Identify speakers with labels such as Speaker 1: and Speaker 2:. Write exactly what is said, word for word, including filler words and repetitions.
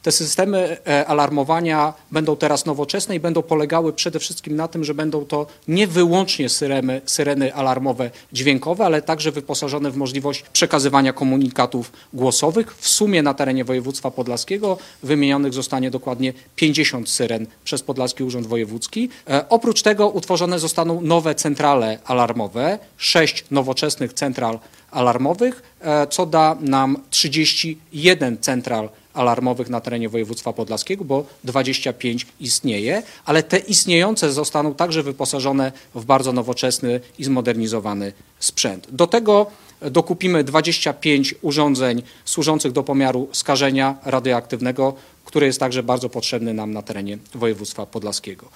Speaker 1: Te systemy alarmowania będą teraz nowoczesne i będą polegały przede wszystkim na tym, że będą to nie wyłącznie syreny, syreny alarmowe dźwiękowe, ale także wyposażone w możliwość przekazywania komunikatów głosowych. W sumie na terenie województwa podlaskiego wymienionych zostanie dokładnie pięćdziesiąt syren przez Podlaski Urząd Wojewódzki. E, oprócz tego utworzone zostaną nowe centrale alarmowe, sześć nowoczesnych central alarmowych, e, co da nam trzydzieści jeden central alarmowych na terenie województwa podlaskiego, bo dwadzieścia pięć istnieje, ale te istniejące zostaną także wyposażone w bardzo nowoczesny i zmodernizowany sprzęt. Do tego dokupimy dwadzieścia pięć urządzeń służących do pomiaru skażenia radioaktywnego, który jest także bardzo potrzebny nam na terenie województwa podlaskiego.